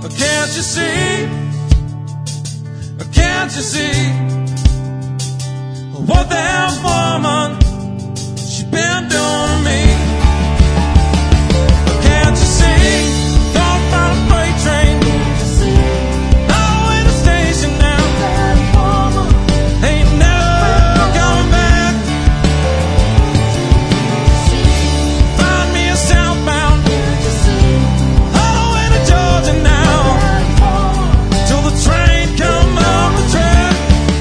Can't you see? Can't you see what that woman she been doing to me? Can't you see? Don't find a freight train all the way to the station now. Ain't never coming back. Find me a southbound all the way to Georgia now, till the train come up the track.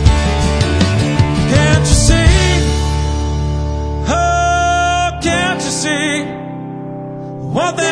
Can't you see? Oh, can't you see what they